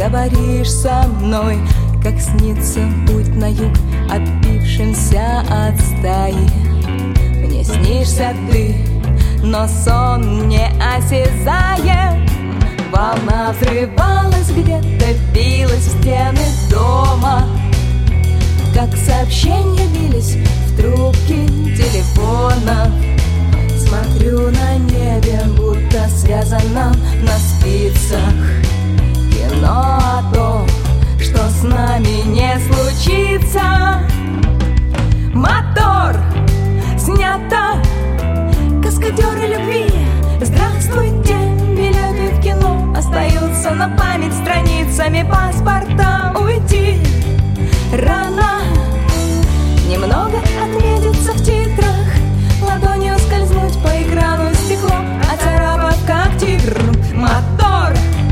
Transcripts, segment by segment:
говоришь со мной, как снится путь на юг, отбившимся от стаи. Мне снишься ты, но сон не осязаем. Волна взрывалась где-то, билась в стены дома, как сообщения бились в трубки телефона. Смотрю на небе, будто связано на спицах. Кино о том, что с нами не случится. Мотор снято, каскадеры любви. Здравствуйте, билеты в кино остаются на память страницами паспорта. Уйти рано, немного отметиться в титрах, ладонью скользнуть по экрану стекло, оцарапав как тигр. Мотор.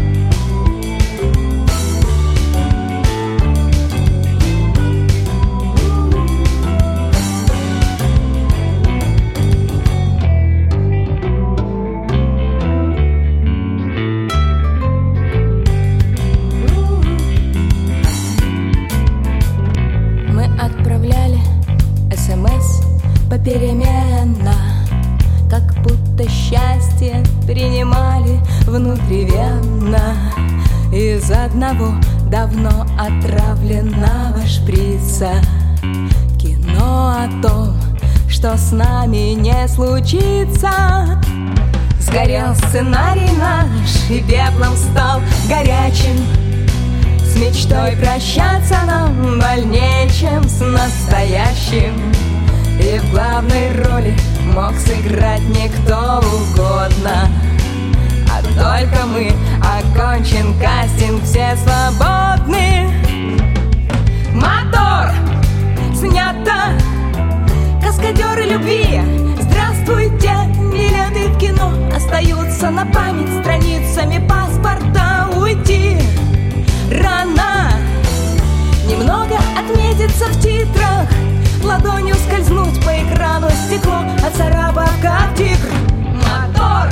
Попеременно, как будто счастье принимали внутривенно из одного давно отравленного шприца. Кино о том, что с нами не случится. Сгорел сценарий наш и пеплом стал горячим. С мечтой прощаться нам больнее, чем с настоящим. И в главной роли мог сыграть никто угодно, а только мы. Окончен кастинг, все свободны. Мотор снято, каскадеры любви. Здравствуйте, билеты в кино остаются на память страницами паспорта. Уйти рано, немного отметиться в титрах, ладонью скользнуть по экрану стекло, оцарапав как тигр. Мотор.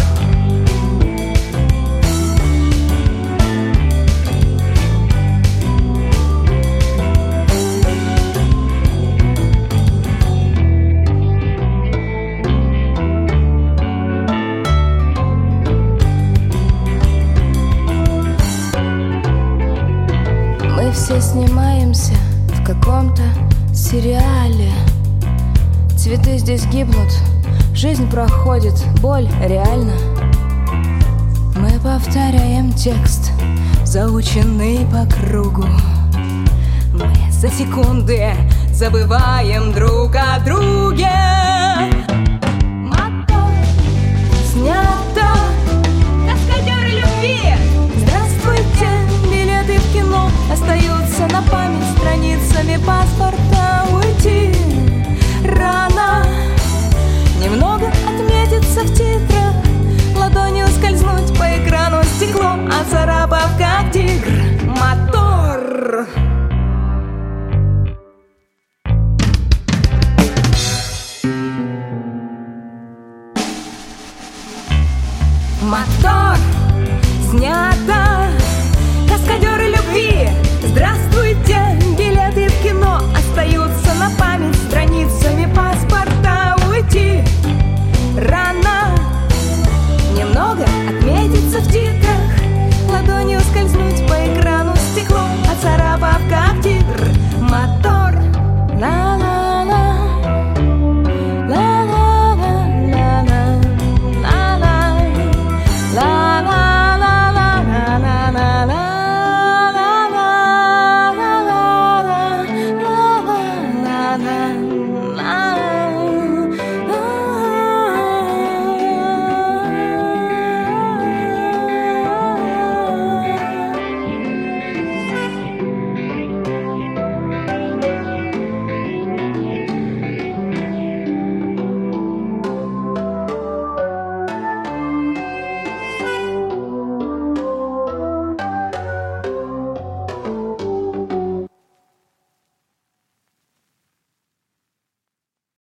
Мы все снимаемся в каком-то сериале. Цветы здесь гибнут, жизнь проходит, боль реальна. Мы повторяем текст, заученный по кругу. Мы за секунды забываем друг о друге. Мотор снят.